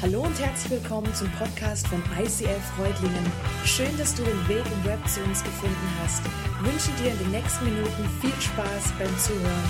Hallo und herzlich willkommen zum Podcast von ICF Reutlingen. Schön, dass du den Weg im Web zu uns gefunden hast. Ich wünsche dir in den nächsten Minuten viel Spaß beim Zuhören.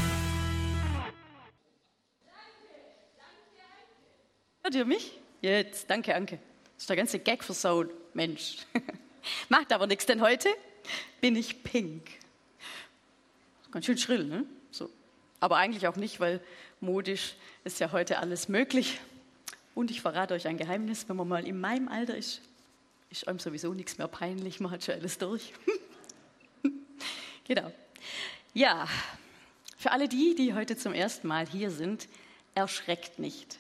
Hört ihr mich? Jetzt, danke, Anke. Das ist der ganze Gag versaut, Mensch. Macht aber nichts, denn heute bin ich pink. Ganz schön schrill, ne? So. Aber eigentlich auch nicht, weil modisch ist ja heute alles möglich. Und ich verrate euch ein Geheimnis, wenn man mal in meinem Alter ist einem sowieso nichts mehr peinlich, man hat schon alles durch. Genau. Ja, für alle die heute zum ersten Mal hier sind, erschreckt nicht.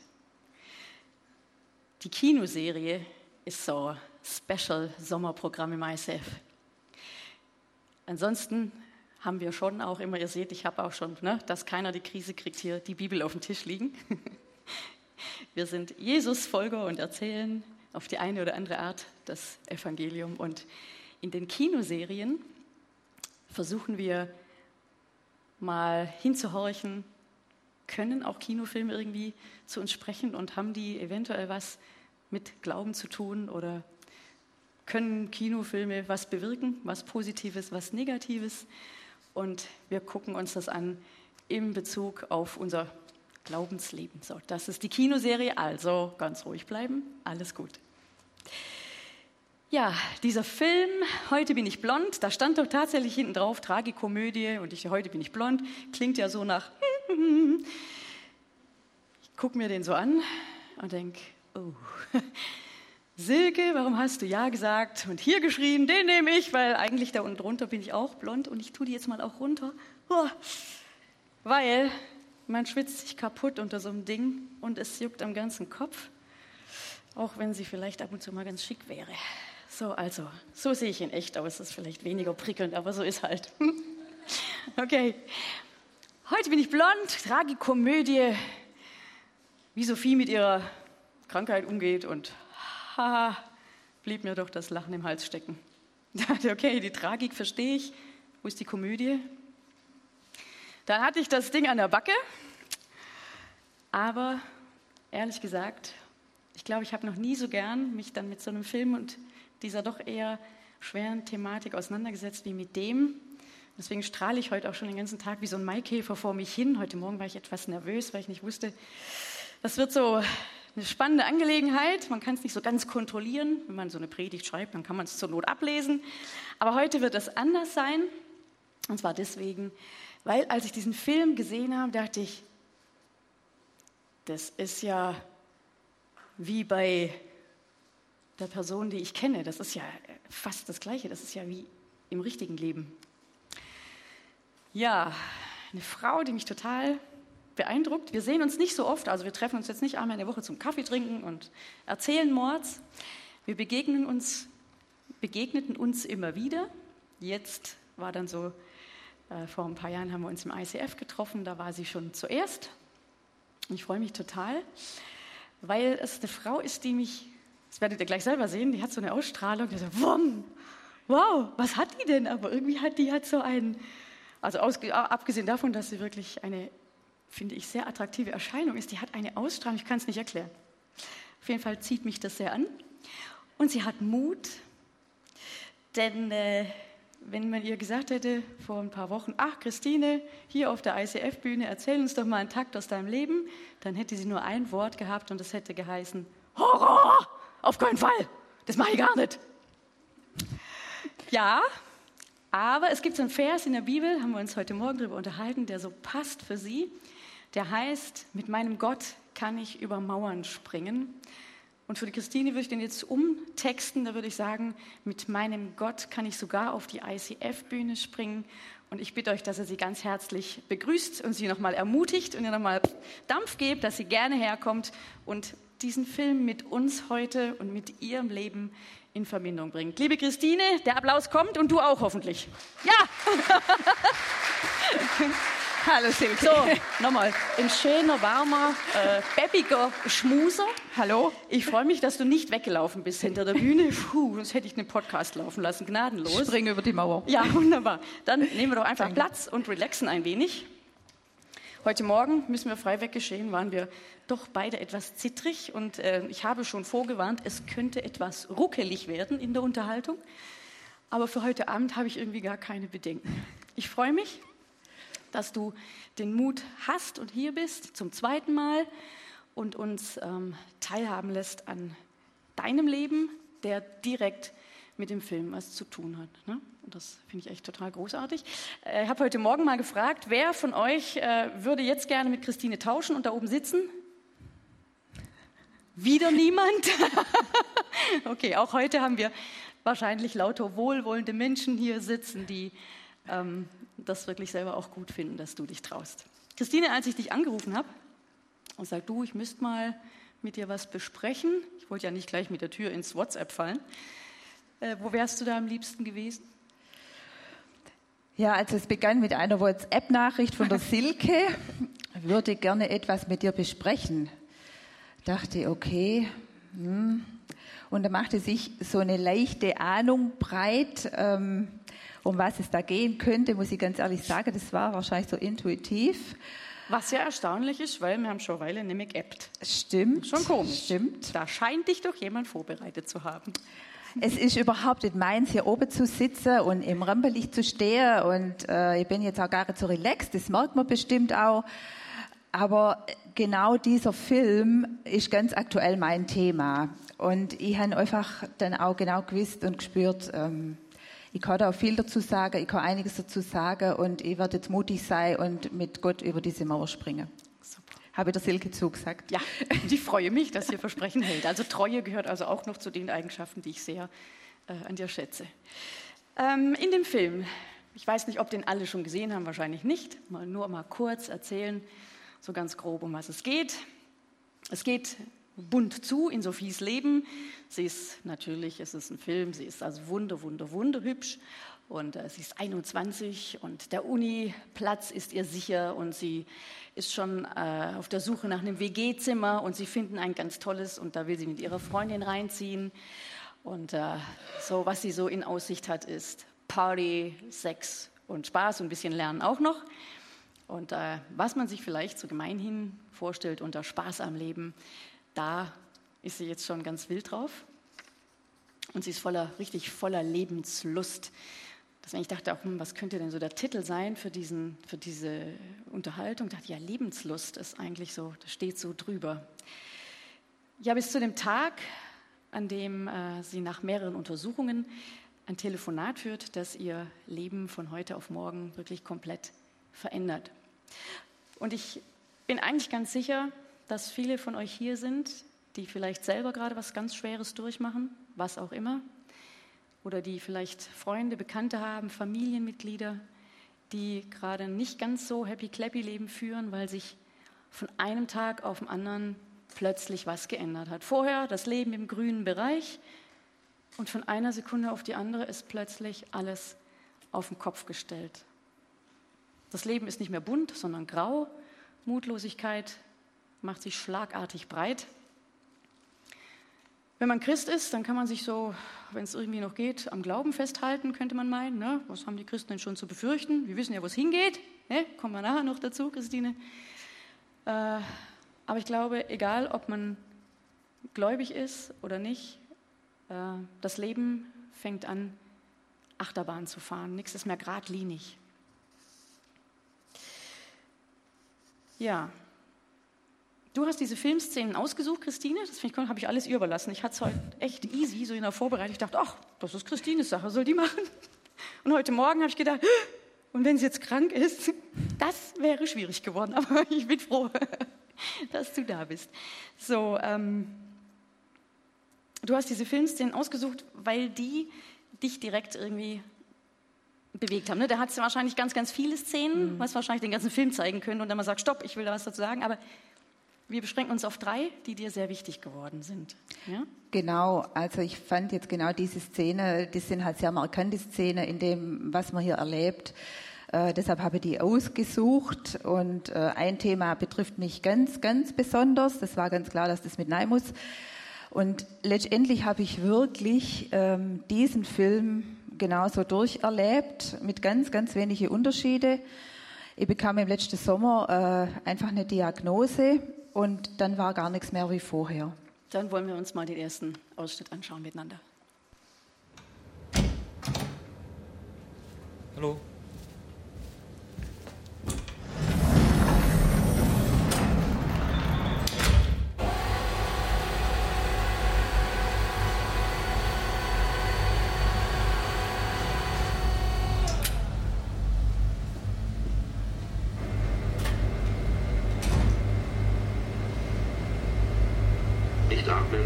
Die Kinoserie ist so ein Special-Sommerprogramm im ICF. Ansonsten haben wir schon auch immer, ihr seht, ich habe auch schon, dass keiner die Krise kriegt, hier die Bibel auf dem Tisch liegen. Wir sind Jesus-Folger und erzählen auf die eine oder andere Art das Evangelium. Und in den Kinoserien versuchen wir mal hinzuhorchen, können auch Kinofilme irgendwie zu uns sprechen und haben die eventuell was mit Glauben zu tun oder können Kinofilme was bewirken, was Positives, was Negatives. Und wir gucken uns das an in Bezug auf unser Glaubensleben. So, das ist die Kinoserie, also ganz ruhig bleiben, alles gut. Ja, dieser Film, Heute bin ich blond, da stand doch tatsächlich hinten drauf, Tragikomödie und heute bin ich blond, klingt ja so nach, ich gucke mir den so an und denke, oh, Silke, warum hast du ja gesagt und hier geschrien, den nehme ich, weil eigentlich da unten drunter bin ich auch blond und ich tue die jetzt mal auch runter, weil man schwitzt sich kaputt unter so einem Ding und es juckt am ganzen Kopf, auch wenn sie vielleicht ab und zu mal ganz schick wäre. So sehe ich in echt aus, das ist vielleicht weniger prickelnd, aber so ist halt. Okay, heute bin ich blond, Tragikomödie, wie Sophie mit ihrer Krankheit umgeht und blieb mir doch das Lachen im Hals stecken. Okay, die Tragik verstehe ich, wo ist die Komödie? Dann hatte ich das Ding an der Backe, aber ehrlich gesagt, ich glaube, ich habe noch nie so gern mich dann mit so einem Film und dieser doch eher schweren Thematik auseinandergesetzt wie mit dem. Deswegen strahle ich heute auch schon den ganzen Tag wie so ein Maikäfer vor mich hin. Heute Morgen war ich etwas nervös, weil ich nicht wusste, das wird so eine spannende Angelegenheit. Man kann es nicht so ganz kontrollieren. Wenn man so eine Predigt schreibt, dann kann man es zur Not ablesen. Aber heute wird es anders sein. Und zwar deswegen, weil als ich diesen Film gesehen habe, dachte ich, das ist ja wie bei der Person, die ich kenne. Das ist ja fast das Gleiche. Das ist ja wie im richtigen Leben. Ja, eine Frau, die mich total beeindruckt. Wir sehen uns nicht so oft, also wir treffen uns jetzt nicht einmal in der Woche zum Kaffee trinken und erzählen Mords. Wir begegneten uns immer wieder. Jetzt war dann so, vor ein paar Jahren haben wir uns im ICF getroffen, da war sie schon zuerst. Ich freue mich total, weil es eine Frau ist, die mich, das werdet ihr gleich selber sehen, die hat so eine Ausstrahlung, die so, wow, was hat die denn? Aber irgendwie hat die so einen, also abgesehen davon, dass sie wirklich eine, finde ich, sehr attraktive Erscheinung ist, die hat eine Ausstrahlung, ich kann es nicht erklären. Auf jeden Fall zieht mich das sehr an. Und sie hat Mut, denn wenn man ihr gesagt hätte vor ein paar Wochen, ach Christine, hier auf der ICF-Bühne, erzähl uns doch mal einen Takt aus deinem Leben, dann hätte sie nur ein Wort gehabt und das hätte geheißen, Horror, auf keinen Fall, das mache ich gar nicht. Ja, aber es gibt so einen Vers in der Bibel, haben wir uns heute Morgen darüber unterhalten, der so passt für sie, der heißt, mit meinem Gott kann ich über Mauern springen. Und für die Christine würde ich den jetzt umtexten, da würde ich sagen, mit meinem Gott kann ich sogar auf die ICF-Bühne springen. Und ich bitte euch, dass ihr sie ganz herzlich begrüßt und sie nochmal ermutigt und ihr nochmal Dampf gebt, dass sie gerne herkommt und diesen Film mit uns heute und mit ihrem Leben in Verbindung bringt. Liebe Christine, der Applaus kommt und du auch hoffentlich. Ja! Hallo Silke. So, nochmal. Ein schöner, warmer, beppiger Schmuser. Hallo. Ich freue mich, dass du nicht weggelaufen bist hinter der Bühne. Sonst hätte ich einen Podcast laufen lassen. Gnadenlos. Spring über die Mauer. Ja, wunderbar. Dann nehmen wir doch einfach Platz und relaxen ein wenig. Heute Morgen, müssen wir frei weggestehen, waren wir doch beide etwas zittrig und ich habe schon vorgewarnt, es könnte etwas ruckelig werden in der Unterhaltung. Aber für heute Abend habe ich irgendwie gar keine Bedenken. Ich freue mich, dass du den Mut hast und hier bist zum zweiten Mal und uns teilhaben lässt an deinem Leben, der direkt mit dem Film was zu tun hat. Ne? Und das finde ich echt total großartig. Ich habe heute Morgen mal gefragt, wer von euch würde jetzt gerne mit Christine tauschen und da oben sitzen? Wieder niemand? Okay, auch heute haben wir wahrscheinlich lauter wohlwollende Menschen hier sitzen, die das wirklich selber auch gut finden, dass du dich traust. Christine, als ich dich angerufen habe und sagte, du, ich müsste mal mit dir was besprechen. Ich wollte ja nicht gleich mit der Tür ins WhatsApp fallen. Wo wärst du da am liebsten gewesen? Ja, also es begann mit einer WhatsApp-Nachricht von der Silke. Ich würde gerne etwas mit dir besprechen. Dachte, okay. Und da machte sich so eine leichte Ahnung breit, um was es da gehen könnte, muss ich ganz ehrlich sagen. Das war wahrscheinlich so intuitiv. Was ja erstaunlich ist, weil wir haben schon eine Weile nicht mehr geappt. Stimmt. Schon komisch. Stimmt. Da scheint dich doch jemand vorbereitet zu haben. Es ist überhaupt nicht meins, hier oben zu sitzen und im Rampenlicht zu stehen. Und ich bin jetzt auch gar nicht so relaxed, das merkt man bestimmt auch. Aber genau dieser Film ist ganz aktuell mein Thema. Und ich habe einfach dann auch genau gewusst und gespürt, ich kann da auch viel dazu sagen, ich kann einiges dazu sagen und ich werde jetzt mutig sein und mit Gott über diese Mauer springen. Super. Habe ich der Silke zugesagt. Ja, und ich freue mich, dass ihr Versprechen hält. Also Treue gehört also auch noch zu den Eigenschaften, die ich sehr an dir schätze. In dem Film, ich weiß nicht, ob den alle schon gesehen haben, wahrscheinlich nicht, nur mal kurz erzählen, so ganz grob, um was es geht. Es geht bunt zu in Sophies Leben. Sie ist natürlich, es ist ein Film, sie ist also wunderhübsch und sie ist 21 und der Uni-Platz ist ihr sicher und sie ist schon auf der Suche nach einem WG-Zimmer und sie finden ein ganz tolles und da will sie mit ihrer Freundin reinziehen und so, was sie so in Aussicht hat, ist Party, Sex und Spaß und ein bisschen Lernen auch noch. Und was man sich vielleicht so gemeinhin vorstellt unter Spaß am Leben, da ist sie jetzt schon ganz wild drauf. Und sie ist richtig voller Lebenslust. Deswegen ich dachte auch, was könnte denn so der Titel sein für diese Unterhaltung? Ich dachte, ja, Lebenslust ist eigentlich so, das steht so drüber. Ja, bis zu dem Tag, an dem sie nach mehreren Untersuchungen ein Telefonat führt, das ihr Leben von heute auf morgen wirklich komplett verändert. Und ich bin eigentlich ganz sicher, dass viele von euch hier sind, die vielleicht selber gerade was ganz Schweres durchmachen, was auch immer, oder die vielleicht Freunde, Bekannte haben, Familienmitglieder, die gerade nicht ganz so happy-clappy-Leben führen, weil sich von einem Tag auf den anderen plötzlich was geändert hat. Vorher das Leben im grünen Bereich und von einer Sekunde auf die andere ist plötzlich alles auf den Kopf gestellt. Das Leben ist nicht mehr bunt, sondern grau. Mutlosigkeit macht sich schlagartig breit. Wenn man Christ ist, dann kann man sich so, wenn es irgendwie noch geht, am Glauben festhalten, könnte man meinen. Ne? Was haben die Christen denn schon zu befürchten? Wir wissen ja, wo es hingeht. Ne? Kommen wir nachher noch dazu, Christine. Aber ich glaube, egal, ob man gläubig ist oder nicht, das Leben fängt an, Achterbahn zu fahren. Nichts ist mehr geradlinig. Ja, du hast diese Filmszenen ausgesucht, Christine. Das habe ich alles ihr überlassen. Ich hatte es heute echt easy, so in der Vorbereitung. Ich dachte, ach, das ist Christines Sache, soll die machen? Und heute Morgen habe ich gedacht, und wenn sie jetzt krank ist, das wäre schwierig geworden. Aber ich bin froh, dass du da bist. So, du hast diese Filmszenen ausgesucht, weil die dich direkt irgendwie bewegt haben. Ne? Da hat es wahrscheinlich ganz, ganz viele Szenen, was wahrscheinlich den ganzen Film zeigen können und dann mal sagt, stopp, ich will da was dazu sagen, aber wir beschränken uns auf 3, die dir sehr wichtig geworden sind. Ja? Genau, also ich fand jetzt genau diese Szene, das sind halt sehr markante Szenen in dem, was man hier erlebt. Deshalb habe ich die ausgesucht und ein Thema betrifft mich ganz, ganz besonders. Das war ganz klar, dass das mit rein muss. Und letztendlich habe ich wirklich diesen Film genauso durcherlebt, mit ganz, ganz wenigen Unterschieden. Ich bekam im letzten Sommer einfach eine Diagnose und dann war gar nichts mehr wie vorher. Dann wollen wir uns mal den ersten Ausschnitt anschauen miteinander. Hallo. Nicht atmen.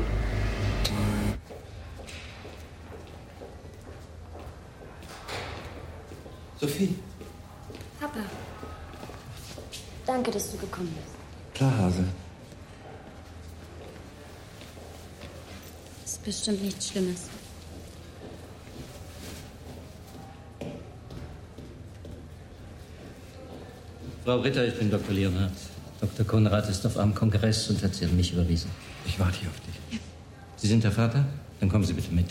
Sophie. Papa. Danke, dass du gekommen bist. Klar, Hase. Ist bestimmt nichts Schlimmes. Frau Ritter, ich bin Dr. Leonhardt. Dr. Konrad ist auf einem Kongress und hat Sie an mich überwiesen. Ich warte hier auf dich. Sie sind der Vater? Dann kommen Sie bitte mit.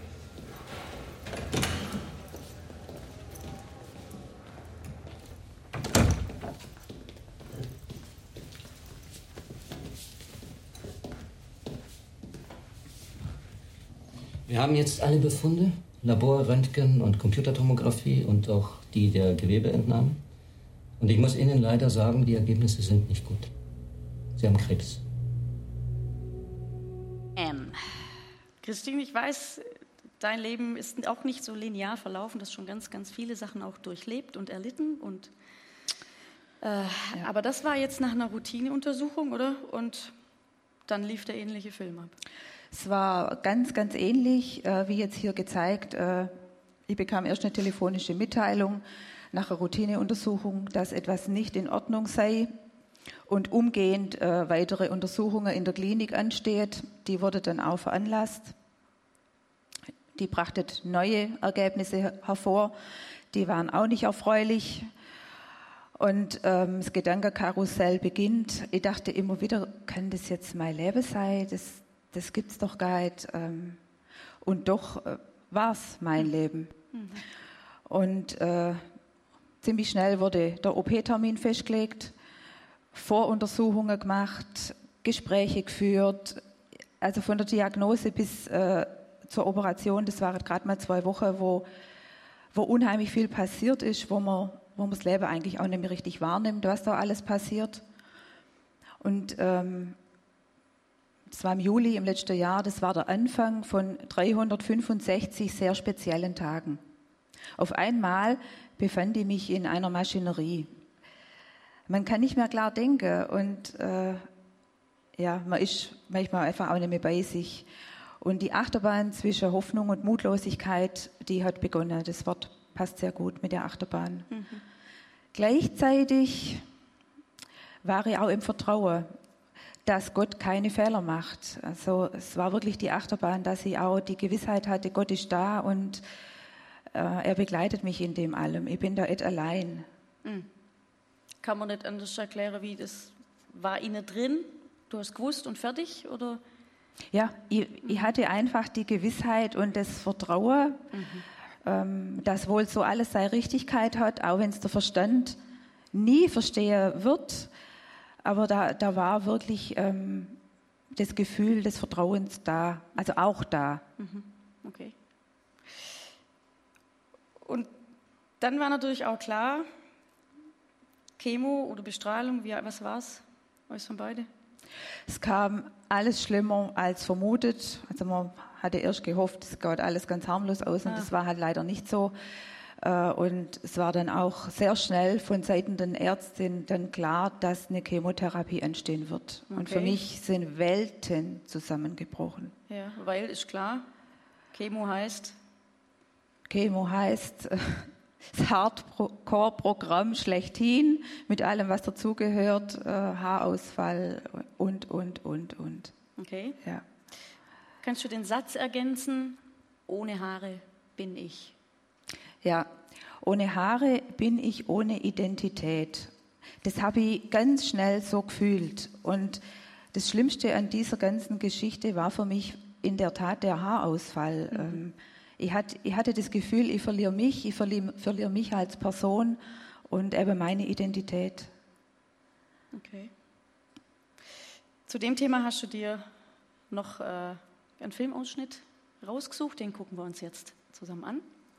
Wir haben jetzt alle Befunde, Labor, Röntgen und Computertomographie und auch die der Gewebeentnahme. Und ich muss Ihnen leider sagen, die Ergebnisse sind nicht gut. Sie haben Krebs. Christine, ich weiß, dein Leben ist auch nicht so linear verlaufen. Du hast schon ganz, ganz viele Sachen auch durchlebt und erlitten. Und, aber das war jetzt nach einer Routineuntersuchung, oder? Und dann lief der ähnliche Film ab. Es war ganz, ganz ähnlich, wie jetzt hier gezeigt. Ich bekam erst eine telefonische Mitteilung nach einer Routineuntersuchung, dass etwas nicht in Ordnung sei und umgehend weitere Untersuchungen in der Klinik ansteht. Die wurde dann auch veranlasst. Die brachten neue Ergebnisse hervor. Die waren auch nicht erfreulich. Und das Gedankenkarussell beginnt. Ich dachte immer wieder, kann das jetzt mein Leben sein? Das gibt's doch gar nicht. Und doch war es mein Leben. Mhm. Und ziemlich schnell wurde der OP-Termin festgelegt, Voruntersuchungen gemacht, Gespräche geführt. Also von der Diagnose bis zur Operation, das waren gerade mal 2 Wochen, wo unheimlich viel passiert ist, wo man das Leben eigentlich auch nicht mehr richtig wahrnimmt, was da alles passiert. Und das war im Juli im letzten Jahr, das war der Anfang von 365 sehr speziellen Tagen. Auf einmal befand ich mich in einer Maschinerie. Man kann nicht mehr klar denken und man ist manchmal einfach auch nicht mehr bei sich. Und die Achterbahn zwischen Hoffnung und Mutlosigkeit, die hat begonnen. Das Wort passt sehr gut mit der Achterbahn. Mhm. Gleichzeitig war ich auch im Vertrauen, dass Gott keine Fehler macht. Also es war wirklich die Achterbahn, dass ich auch die Gewissheit hatte, Gott ist da und er begleitet mich in dem allem. Ich bin da nicht allein. Mhm. Kann man nicht anders erklären, wie das war innen drin? Du hast gewusst und fertig, oder? Ja, ich hatte einfach die Gewissheit und das Vertrauen, dass wohl so alles seine Richtigkeit hat, auch wenn es der Verstand nie verstehen wird. Aber da war wirklich das Gefühl des Vertrauens da, also auch da. Mhm. Okay. Und dann war natürlich auch klar, Chemo oder Bestrahlung, was war es? Euch von beide? Es kam alles schlimmer als vermutet. Also man hatte erst gehofft, es geht alles ganz harmlos aus und das war halt leider nicht so. Und es war dann auch sehr schnell von Seiten der Ärztin dann klar, dass eine Chemotherapie anstehen wird. Okay. Und für mich sind Welten zusammengebrochen. Ja, weil ist klar, Chemo heißt? Chemo heißt das Hardcore-Programm schlechthin, mit allem, was dazugehört, Haarausfall und. Okay. Ja. Kannst du den Satz ergänzen, ohne Haare bin ich? Ja, ohne Haare bin ich ohne Identität. Das habe ich ganz schnell so gefühlt. Und das Schlimmste an dieser ganzen Geschichte war für mich in der Tat der Haarausfall. Mhm. Ich hatte das Gefühl, ich verliere mich als Person und eben meine Identität. Okay. Zu dem Thema hast du dir noch einen Filmausschnitt rausgesucht, den gucken wir uns jetzt zusammen an.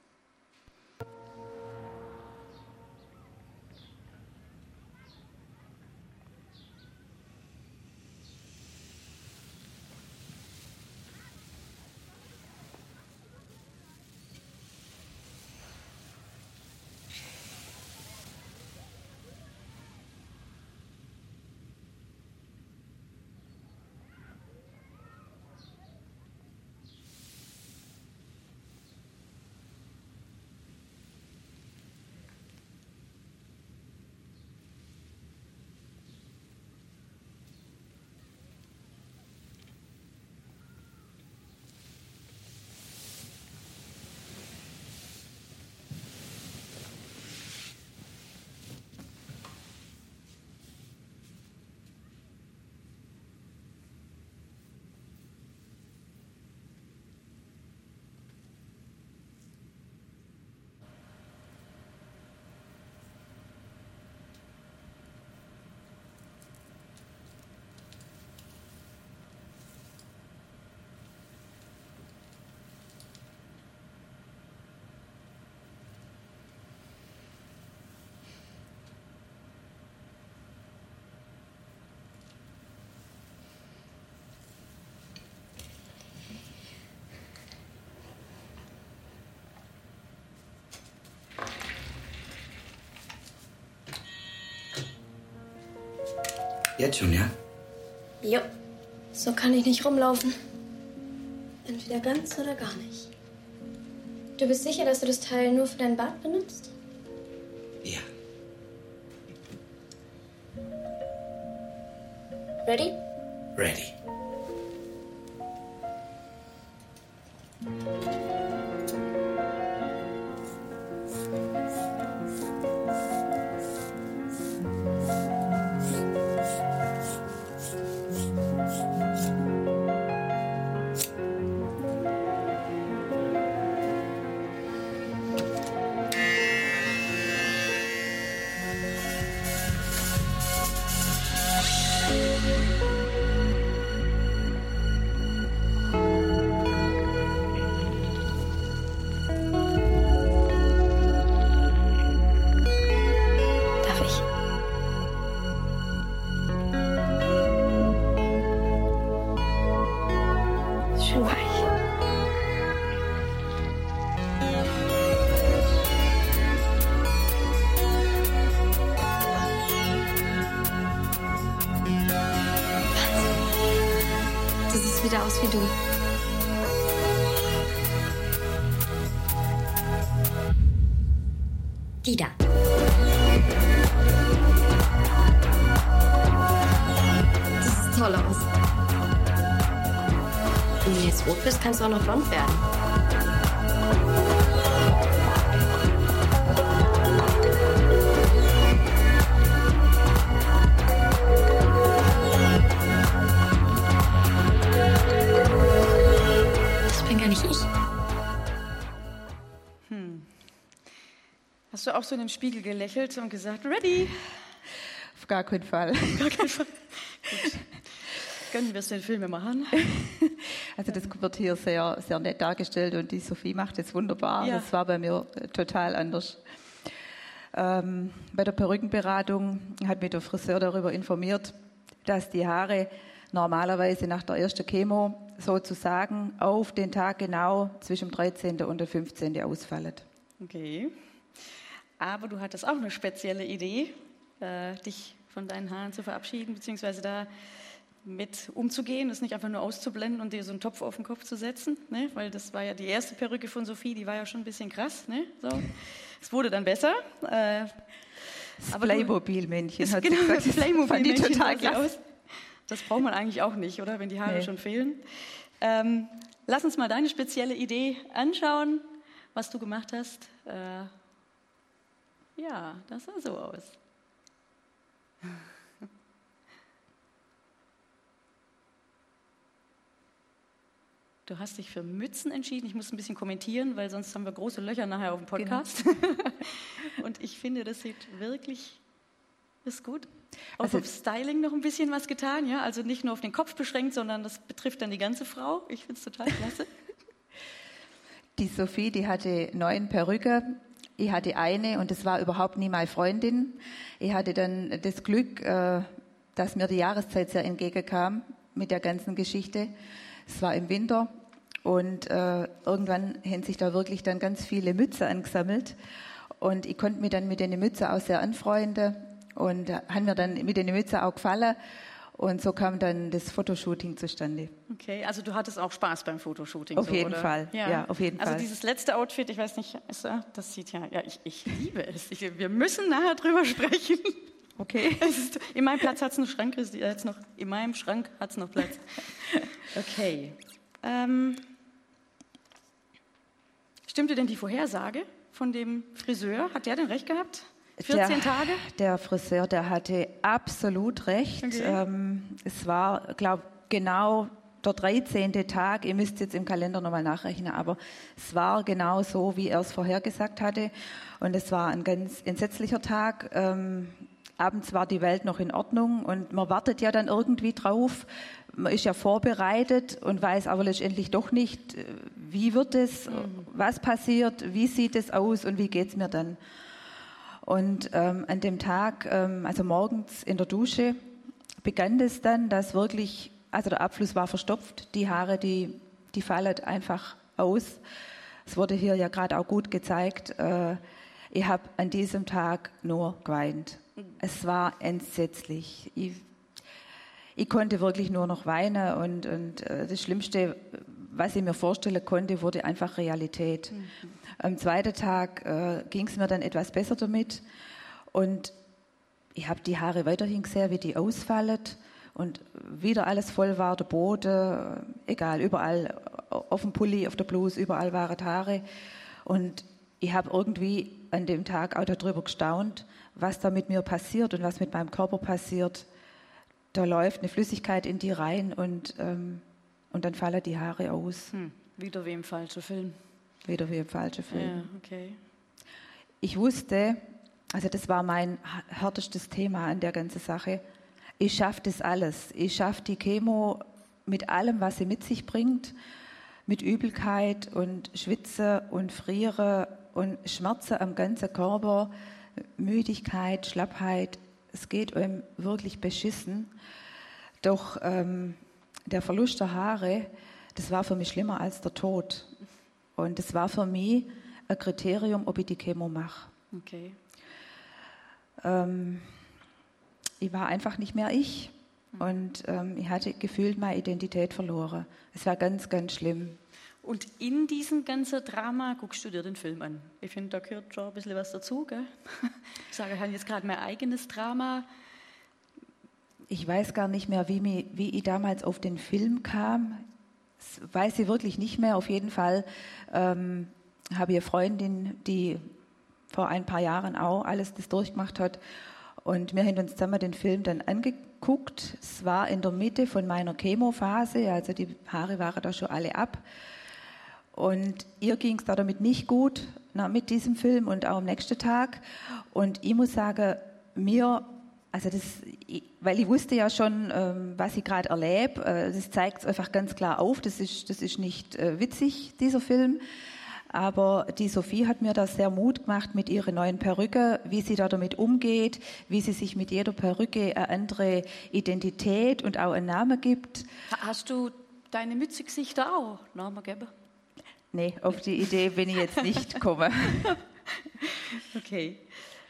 Jetzt schon, ja? Jo, so kann ich nicht rumlaufen. Entweder ganz oder gar nicht. Du bist sicher, dass du das Teil nur für dein Bad benutzt? Ja. Ready? Ready. Darf ich? Ist schön weich. Das sieht wieder aus wie du. Die da. Das sieht toll aus. Wenn du jetzt rot bist, kannst du auch noch blond werden. Das bin gar nicht ich. Hast du auch so in den Spiegel gelächelt und gesagt, ready? Auf gar keinen Fall. Gar keinen Fall. Gut. Gönnen wir es den Filmemachern. Also das wird hier sehr, sehr nett dargestellt und die Sophie macht es wunderbar. Ja. Das war bei mir total anders. Bei der Perückenberatung hat mich der Friseur darüber informiert, dass die Haare normalerweise nach der ersten Chemo sozusagen auf den Tag genau zwischen dem 13. und dem 15. ausfallen. Okay. Aber du hattest auch eine spezielle Idee, dich von deinen Haaren zu verabschieden, beziehungsweise da mit umzugehen, das nicht einfach nur auszublenden und dir so einen Topf auf den Kopf zu setzen, ne? Weil das war ja die erste Perücke von Sophie, die war ja schon ein bisschen krass. Ne? So. Es wurde dann besser. Das Playmobil-Männchen hat genau, sie gesagt. das Playmobil-Männchen fand ich total sah sie klasse. aus. Das braucht man eigentlich auch nicht, oder? Wenn die Haare Nee. schon fehlen. Lass uns mal deine spezielle Idee anschauen, was du gemacht hast. Ja, das sah so aus. Du hast dich für Mützen entschieden. Ich muss ein bisschen kommentieren, weil sonst haben wir große Löcher nachher auf dem Podcast. Und ich finde, das sieht wirklich, ist gut. Auch Also, auf Styling noch ein bisschen was getan, ja. Also nicht nur auf den Kopf beschränkt, sondern das betrifft dann die ganze Frau. Ich finde es total klasse. Die Sophie, die hatte 9 Perücken. Ich hatte eine und das war überhaupt nie meine Freundin. Ich hatte dann das Glück, dass mir die Jahreszeit sehr entgegenkam mit der ganzen Geschichte. Es war im Winter und irgendwann haben sich da wirklich dann ganz viele Mützen angesammelt. Und ich konnte mich dann mit den Mützen auch sehr anfreunden und haben mir dann mit den Mützen auch gefallen. Und so kam dann das Fotoshooting zustande. Okay, also du hattest auch Spaß beim Fotoshooting. Auf so, jeden oder? Fall, ja, auf jeden Fall. Also dieses letzte Outfit, ich weiß nicht, das sieht ja, ich liebe es. Wir müssen nachher drüber sprechen. Okay. In meinem Platz hat es einen Schrank, in meinem Schrank hat es noch Platz. Okay. Stimmte denn die Vorhersage von dem Friseur? Hat der denn recht gehabt? 14 Tage? Der Friseur, der hatte absolut recht. Okay. Es war, glaube ich, genau der 13. Tag. Ihr müsst jetzt im Kalender nochmal nachrechnen, aber es war genau so, wie er es vorhergesagt hatte. Und es war ein ganz entsetzlicher Tag. Abends war die Welt noch in Ordnung und man wartet ja dann irgendwie drauf. Man ist ja vorbereitet und weiß aber letztendlich doch nicht, wie wird es, was passiert, wie sieht es aus und wie geht es mir dann. Und an dem Tag, also morgens in der Dusche, begann es dann, dass wirklich, also der Abfluss war verstopft, die Haare, die fallen einfach aus. Es wurde hier ja gerade auch gut gezeigt. Ich habe an diesem Tag nur geweint. Es war entsetzlich. Ich konnte wirklich nur noch weinen und das Schlimmste, was ich mir vorstellen konnte, wurde einfach Realität. Am zweiten Tag ging es mir dann etwas besser damit und ich habe die Haare weiterhin gesehen, wie die ausfallen und wieder alles voll war, der Boden, egal, überall, auf dem Pulli, auf der Bluse, überall waren Haare und ich habe irgendwie an dem Tag auch darüber gestaunt, was da mit mir passiert und was mit meinem Körper passiert. Da läuft eine Flüssigkeit in die rein und dann fallen die Haare aus. Wieder wie im falschen Film. Wieder wie im falschen Film. Ja, okay. Ich wusste, also das war mein härtestes Thema an der ganzen Sache, ich schaffe das alles. Ich schaffe die Chemo mit allem, was sie mit sich bringt, mit Übelkeit und Schwitzen und Frieren und Schmerzen am ganzen Körper, Müdigkeit, Schlappheit. Es geht einem wirklich beschissen. Doch der Verlust der Haare, das war für mich schlimmer als der Tod. Und das war für mich ein Kriterium, ob ich die Chemo mache. Okay. Ich war einfach nicht mehr ich. Und ich hatte gefühlt meine Identität verloren. Es war ganz, ganz schlimm. Und in diesem ganzen Drama guckst du dir den Film an. Ich finde, da gehört schon ein bisschen was dazu, gell? Ich sage, ich habe jetzt gerade mein eigenes Drama. Ich weiß gar nicht mehr, wie ich damals auf den Film kam. Das weiß ich wirklich nicht mehr. Auf jeden Fall habe ich eine Freundin, die vor ein paar Jahren auch alles das durchgemacht hat. Und wir haben uns zusammen den Film dann angeguckt. Es war in der Mitte von meiner Chemophase, also die Haare waren da schon alle ab. Und ihr ging es da damit nicht gut, mit diesem Film und auch am nächsten Tag. Und ich muss sagen, weil ich wusste ja schon, was ich gerade erlebe, das zeigt es einfach ganz klar auf, das ist nicht witzig, dieser Film. Aber die Sophie hat mir da sehr Mut gemacht mit ihrer neuen Perücke, wie sie da damit umgeht, wie sie sich mit jeder Perücke eine andere Identität und auch einen Namen gibt. Hast du deine Mützigsichter auch Namen gegeben? Nee, auf die Idee bin ich jetzt nicht gekommen. Okay.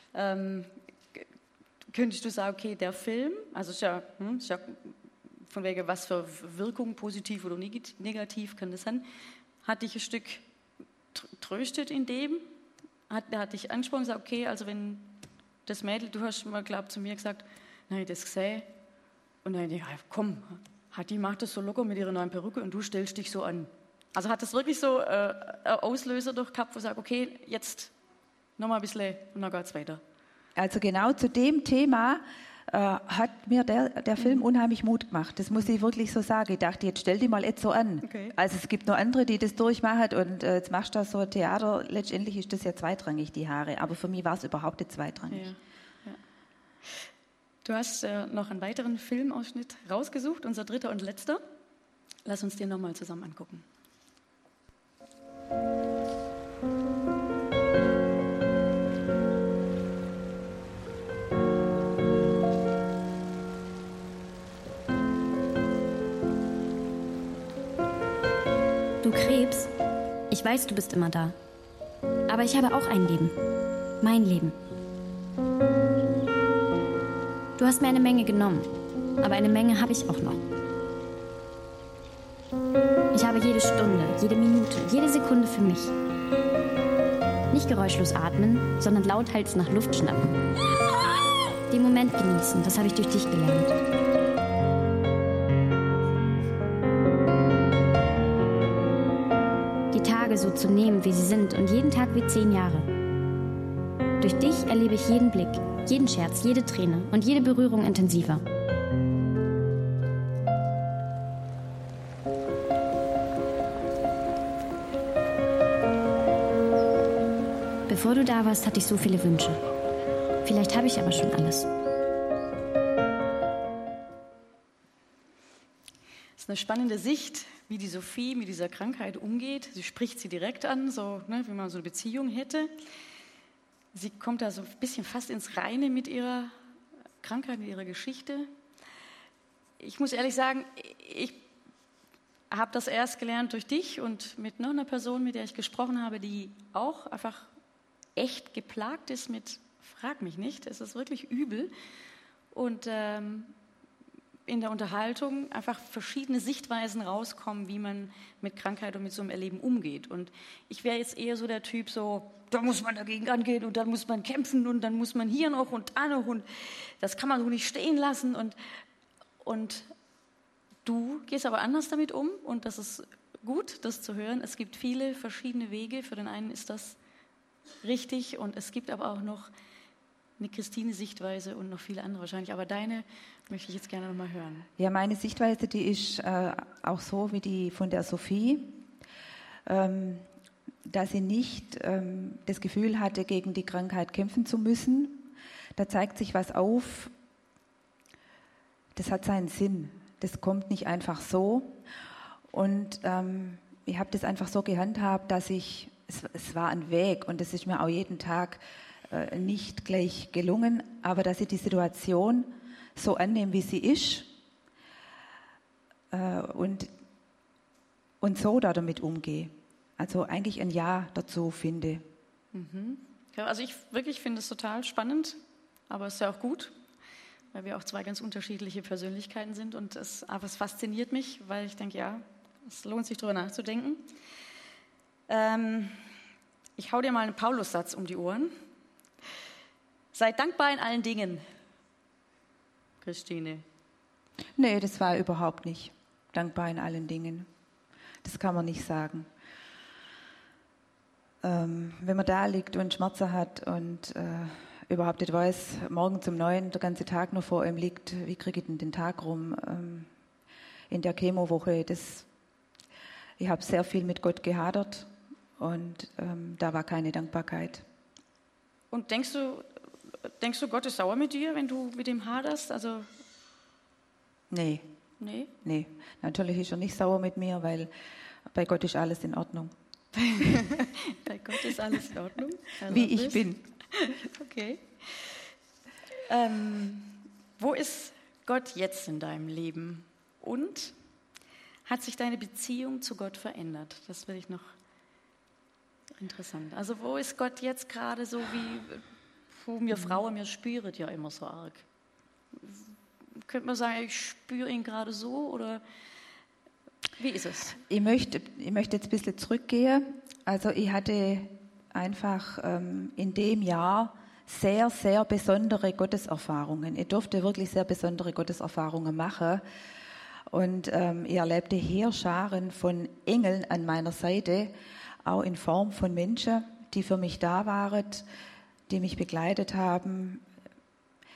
Könntest du sagen, okay, der Film, also ist ja von wegen, was für Wirkung, positiv oder negativ kann das sein, hat dich ein Stück tröstet in dem? Hat dich angesprochen und gesagt, okay, also wenn das Mädel, du hast mal, glaube ich, zu mir gesagt, nein, das gesehen, und dann, ja, komm, die macht das so locker mit ihrer neuen Perücke und du stellst dich so an. Also hat das wirklich so ein Auslöser durch gehabt, wo du sagst, okay, jetzt nochmal ein bisschen und dann geht es weiter. Also genau zu dem Thema hat mir der Film unheimlich Mut gemacht. Das muss ich wirklich so sagen. Ich dachte, jetzt stell dich mal jetzt so an. Okay. Also es gibt noch andere, die das durchmachen und jetzt machst du da so Theater. Letztendlich ist das ja zweitrangig, die Haare. Aber für mich war es überhaupt nicht zweitrangig. Ja. Du hast noch einen weiteren Filmausschnitt rausgesucht, unser dritter und letzter. Lass uns den nochmal zusammen angucken. Du Krebs, ich weiß, du bist immer da. Aber ich habe auch ein Leben. Mein Leben. Du hast mir eine Menge genommen, aber eine Menge habe ich auch noch. Ich habe jede Stunde, jede Minute, jede Sekunde für mich. Nicht geräuschlos atmen, sondern lauthals nach Luft schnappen. Den Moment genießen, das habe ich durch dich gelernt. Die Tage so zu nehmen, wie sie sind und jeden Tag wie 10 Jahre. Durch dich erlebe ich jeden Blick, jeden Scherz, jede Träne und jede Berührung intensiver. Bevor du da warst, hatte ich so viele Wünsche. Vielleicht habe ich aber schon alles. Das ist eine spannende Sicht, wie die Sophie mit dieser Krankheit umgeht. Sie spricht sie direkt an, so wie man so eine Beziehung hätte. Sie kommt da so ein bisschen fast ins Reine mit ihrer Krankheit, mit ihrer Geschichte. Ich muss ehrlich sagen, ich habe das erst gelernt durch dich und mit noch einer Person, mit der ich gesprochen habe, die auch einfach echt geplagt ist mit, frag mich nicht, es ist wirklich übel. Und in der Unterhaltung einfach verschiedene Sichtweisen rauskommen, wie man mit Krankheit und mit so einem Erleben umgeht. Und ich wäre jetzt eher so der Typ, so, da muss man dagegen angehen und dann muss man kämpfen und dann muss man hier noch und da noch und das kann man so nicht stehen lassen. Und du gehst aber anders damit um und das ist gut, das zu hören. Es gibt viele verschiedene Wege. Für den einen ist das richtig und es gibt aber auch noch eine Christine-Sichtweise und noch viele andere wahrscheinlich. Aber deine möchte ich jetzt gerne noch mal hören. Ja, meine Sichtweise, die ist auch so wie die von der Sophie, dass sie nicht das Gefühl hatte, gegen die Krankheit kämpfen zu müssen. Da zeigt sich was auf, das hat seinen Sinn. Das kommt nicht einfach so. Und ich habe das einfach so gehandhabt, dass es war ein Weg und es ist mir auch jeden Tag nicht gleich gelungen, aber dass ich die Situation so annehme, wie sie ist und so damit umgehe. Also eigentlich ein Ja dazu finde. Mhm. Ja, also ich wirklich finde es total spannend, aber es ist ja auch gut, weil wir auch zwei ganz unterschiedliche Persönlichkeiten sind und es fasziniert mich, weil ich denke, ja, es lohnt sich, darüber nachzudenken. Ich hau dir mal einen Paulus-Satz um die Ohren. Seid dankbar in allen Dingen. Christine. Nee, das war überhaupt nicht dankbar in allen Dingen. Das kann man nicht sagen. Wenn man da liegt und Schmerzen hat und überhaupt nicht weiß, morgen zum 9 der ganze Tag nur vor ihm liegt, wie kriege ich denn den Tag rum? In der Chemowoche, ich habe sehr viel mit Gott gehadert und da war keine Dankbarkeit. Und denkst du, Gott ist sauer mit dir, wenn du mit ihm haderst? Also Nee. Nee? Nee, natürlich ist er nicht sauer mit mir, weil bei Gott ist alles in Ordnung. Bei Gott ist alles in Ordnung? Wie ich bin. Okay. Wo ist Gott jetzt in deinem Leben? Und hat sich deine Beziehung zu Gott verändert? Das finde ich noch interessant. Also wo ist Gott jetzt gerade so wie mir Frauen, mir spürt ja immer so arg. Könnte man sagen, ich spüre ihn gerade so oder wie ist es? Ich möchte jetzt ein bisschen zurückgehen. Also ich hatte einfach in dem Jahr sehr, sehr besondere Gotteserfahrungen. Ich durfte wirklich sehr besondere Gotteserfahrungen machen. Und ich erlebte Heerscharen von Engeln an meiner Seite, auch in Form von Menschen, die für mich da waren, die mich begleitet haben,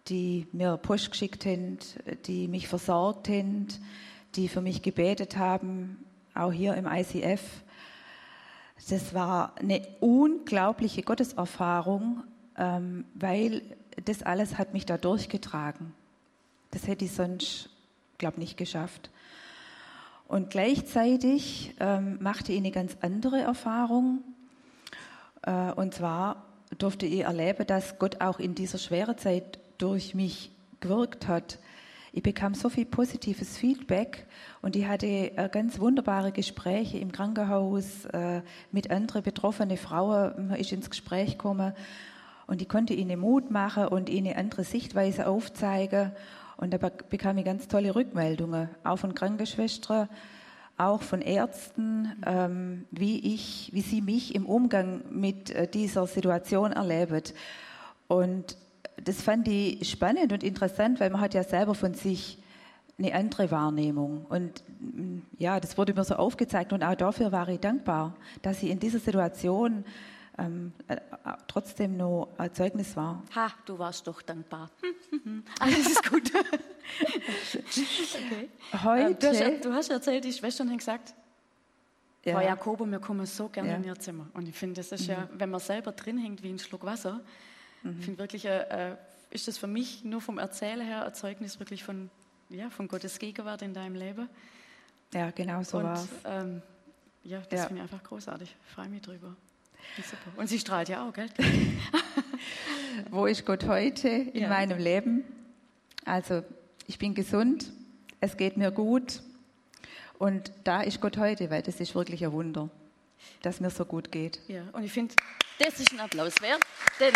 die mir Post geschickt haben, die mich versorgt haben, die für mich gebetet haben, auch hier im ICF. Das war eine unglaubliche Gotteserfahrung, weil das alles hat mich da durchgetragen. Das hätte ich sonst, glaube ich, nicht geschafft. Und gleichzeitig machte ich eine ganz andere Erfahrung. Und zwar durfte ich erleben, dass Gott auch in dieser schweren Zeit durch mich gewirkt hat. Ich bekam so viel positives Feedback und ich hatte ganz wunderbare Gespräche im Krankenhaus mit anderen betroffenen Frauen. Man ist ins Gespräch gekommen und ich konnte ihnen Mut machen und ihnen eine andere Sichtweise aufzeigen. Und da bekam ich ganz tolle Rückmeldungen, auch von Krankenschwestern, auch von Ärzten, wie sie mich im Umgang mit dieser Situation erleben. Und das fand ich spannend und interessant, weil man hat ja selber von sich eine andere Wahrnehmung. Und ja, das wurde mir so aufgezeigt und auch dafür war ich dankbar, dass ich in dieser Situation trotzdem noch ein Zeugnis war. Ha, du warst doch dankbar. Alles ist gut. Okay. Heute, du hast erzählt, die Schwestern haben gesagt, ja. Frau Jakobo, wir kommen so gerne Ja. in ihr Zimmer. Und ich finde, das ist ja, wenn man selber drin hängt wie ein Schluck Wasser, ich finde wirklich, ist das für mich nur vom Erzählen her ein Zeugnis wirklich von Gottes Gegenwart in deinem Leben. Ja, genau so war es. Das finde ich einfach großartig. Ich freue mich drüber. Super. Und sie strahlt ja auch, gell? Wo ist Gott heute in meinem Leben? Also, ich bin gesund, es geht mir gut und da ist Gott heute, weil das ist wirklich ein Wunder, dass mir so gut geht. Ja, und ich finde, das ist ein Applaus wert, denn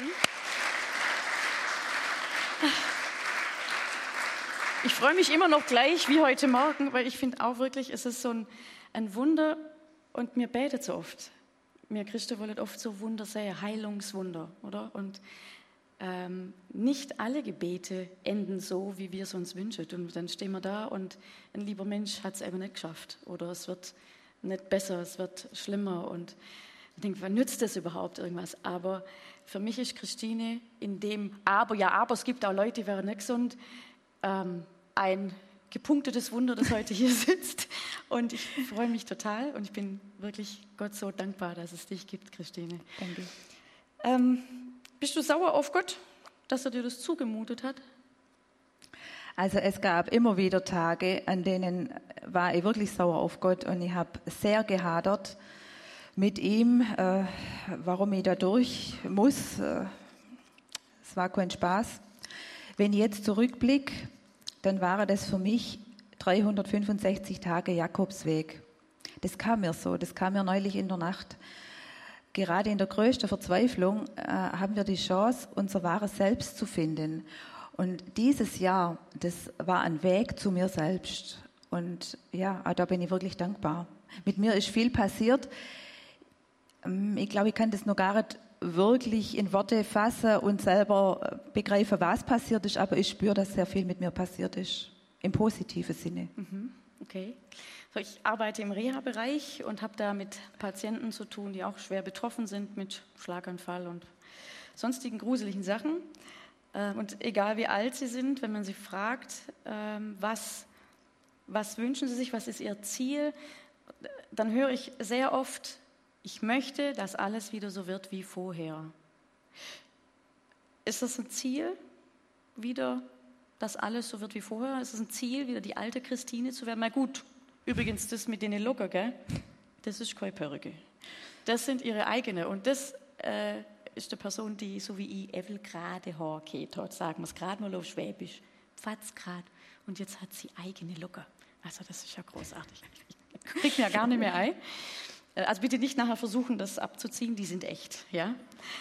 ich freue mich immer noch gleich wie heute Morgen, weil ich finde auch wirklich, es ist so ein Wunder und wir beten so oft. Wir Christen wollen oft so Wunder sehen, Heilungswunder, oder? Und nicht alle Gebete enden so, wie wir es uns wünschen. Und dann stehen wir da und ein lieber Mensch hat es eben nicht geschafft. Oder es wird nicht besser, es wird schlimmer. Und ich denke, wann nützt das überhaupt irgendwas? Aber für mich ist Christine in dem aber es gibt auch Leute, die wären nicht gesund, ein gepunktetes Wunder, das heute hier sitzt. Und ich freue mich total und ich bin wirklich Gott so dankbar, dass es dich gibt, Christine. Danke. Bist du sauer auf Gott, dass er dir das zugemutet hat? Also es gab immer wieder Tage, an denen war ich wirklich sauer auf Gott und ich habe sehr gehadert mit ihm, warum ich da durch muss. Es war kein Spaß. Wenn ich jetzt zurückblicke, dann war das für mich 365 Tage Jakobsweg. Das kam mir so, das kam mir neulich in der Nacht. Gerade in der größten Verzweiflung haben wir die Chance, unser wahres Selbst zu finden. Und dieses Jahr, das war ein Weg zu mir selbst. Und ja, da bin ich wirklich dankbar. Mit mir ist viel passiert. Ich glaube, ich kann das noch gar nicht wirklich in Worte fassen und selber begreifen, was passiert ist, aber ich spüre, dass sehr viel mit mir passiert ist, im positiven Sinne. Okay. So, ich arbeite im Reha-Bereich und habe da mit Patienten zu tun, die auch schwer betroffen sind mit Schlaganfall und sonstigen gruseligen Sachen. Und egal wie alt sie sind, wenn man sie fragt, was wünschen sie sich, was ist ihr Ziel, dann höre ich sehr oft, ich möchte, dass alles wieder so wird wie vorher. Ist das ein Ziel, wieder, dass alles so wird wie vorher? Ist es ein Ziel, wieder die alte Christine zu werden? Na gut, übrigens, das mit den Locken, gell? Das ist keine Perücke. Das sind ihre eigene. Und das ist eine Person, die, so wie ich, Evel gerade Haar geht hat, sagen wir es gerade mal auf Schwäbisch, pfatz grad. Und jetzt hat sie eigene Locken. Also das ist ja großartig. Ich kriege mir ja gar nicht mehr ein. Also bitte nicht nachher versuchen, das abzuziehen, die sind echt. Ja?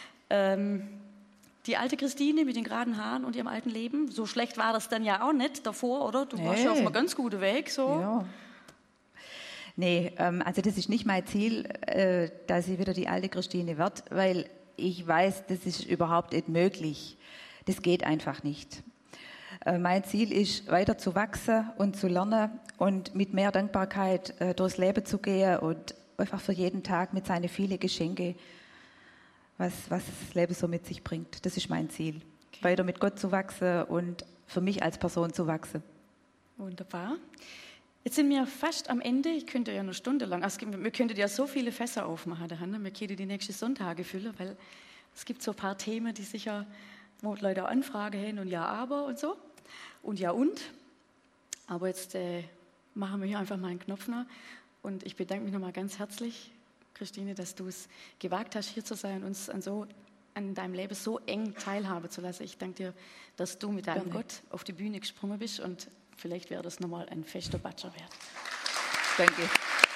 Die alte Christine mit den geraden Haaren und ihrem alten Leben, so schlecht war das dann ja auch nicht davor, oder? Du warst ja auf einem ganz guten Weg. So. Ja. Nee, also das ist nicht mein Ziel, dass ich wieder die alte Christine werde, weil ich weiß, das ist überhaupt nicht möglich. Das geht einfach nicht. Mein Ziel ist, weiter zu wachsen und zu lernen und mit mehr Dankbarkeit durchs Leben zu gehen und einfach für jeden Tag mit seinen vielen Geschenke, was das Leben so mit sich bringt. Das ist mein Ziel. weiter mit Gott zu wachsen und für mich als Person zu wachsen. Wunderbar. Jetzt sind wir fast am Ende. Ich könnte ja eine Stunde lang, wir könnten ja so viele Fässer aufmachen, der Hanna. Wir könnten die nächsten Sonntage füllen, weil es gibt so ein paar Themen, die sicher, wo Leute Anfragen haben und ja, aber und so und ja und. Aber jetzt machen wir hier einfach mal einen Knopf noch. Und ich bedanke mich nochmal ganz herzlich, Christine, dass du es gewagt hast, hier zu sein und uns an deinem Leben so eng teilhaben zu lassen. Ich danke dir, dass du mit deinem Gott auf die Bühne gesprungen bist und vielleicht wäre das nochmal ein fester Batscher wert. Danke.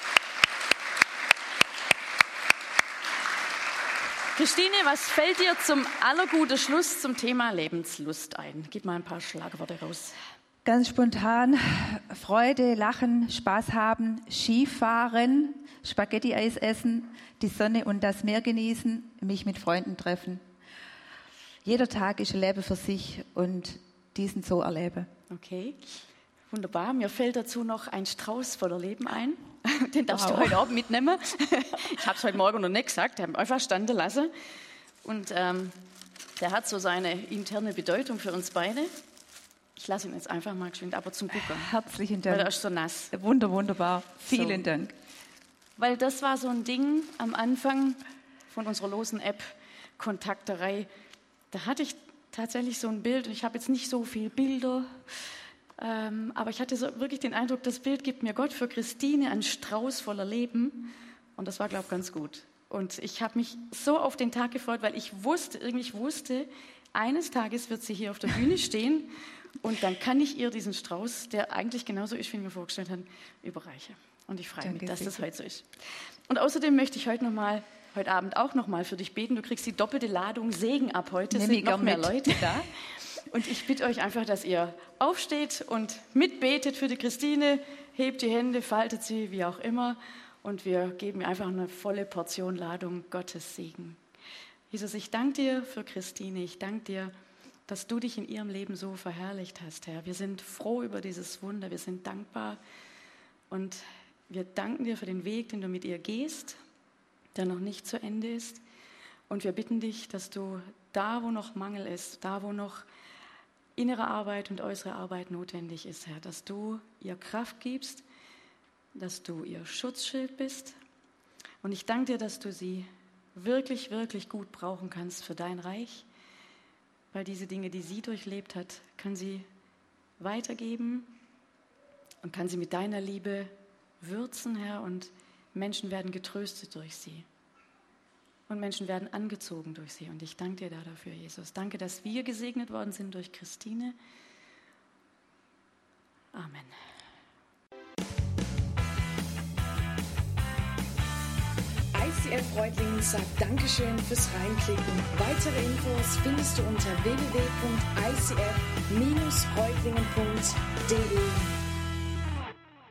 Christine, was fällt dir zum allerguten Schluss zum Thema Lebenslust ein? Gib mal ein paar Schlagworte raus. Ganz spontan: Freude, Lachen, Spaß haben, Skifahren, Spaghetti-Eis essen, die Sonne und das Meer genießen, mich mit Freunden treffen. Jeder Tag ist ein Leben für sich und diesen so erleben. Okay, wunderbar. Mir fällt dazu noch ein Strauß voller Leben ein. Den darfst du heute Abend mitnehmen. Ich habe es heute Morgen noch nicht gesagt, ich habe ihn einfach standen lassen. Und der hat so seine interne Bedeutung für uns beide. Ich lasse ihn jetzt einfach mal geschwind ab und zum gucken. Herzlichen Dank. Weil er ist so nass. Wunderbar. Vielen Dank. Weil das war so ein Ding am Anfang von unserer losen App Kontakterei. Da hatte ich tatsächlich so ein Bild, und ich habe jetzt nicht so viele Bilder, aber ich hatte so wirklich den Eindruck, das Bild gibt mir Gott für Christine einen Strauß voller Leben. Und das war, glaube ich, ganz gut. Und ich habe mich so auf den Tag gefreut, weil ich wusste, eines Tages wird sie hier auf der Bühne stehen und dann kann ich ihr diesen Strauß, der eigentlich genauso ist, wie ich mir vorgestellt habe, überreichen. Und ich freue mich, dass das heute so ist. Und außerdem möchte ich heute Abend auch nochmal für dich beten. Du kriegst die doppelte Ladung Segen ab heute. Es sind noch mehr Leute da. Und ich bitte euch einfach, dass ihr aufsteht und mitbetet für die Christine. Hebt die Hände, faltet sie, wie auch immer. Und wir geben ihr einfach eine volle Portion Ladung Gottes Segen. Jesus, ich danke dir für Christine. Ich danke dir, dass du dich in ihrem Leben so verherrlicht hast, Herr. Wir sind froh über dieses Wunder. Wir sind dankbar. Und wir danken dir für den Weg, den du mit ihr gehst, der noch nicht zu Ende ist. Und wir bitten dich, dass du da, wo noch Mangel ist, da, wo noch innere Arbeit und äußere Arbeit notwendig ist, Herr, dass du ihr Kraft gibst, dass du ihr Schutzschild bist. Und ich danke dir, dass du sie wirklich, wirklich gut brauchen kannst für dein Reich, weil diese Dinge, die sie durchlebt hat, kann sie weitergeben und kann sie mit deiner Liebe würzen, Herr, und Menschen werden getröstet durch sie. Und Menschen werden angezogen durch sie. Und ich danke dir dafür, Jesus. Danke, dass wir gesegnet worden sind durch Christine. Amen. ICF Reutlingen sagt Dankeschön fürs Reinklicken. Weitere Infos findest du unter www.icf-reutlingen.de.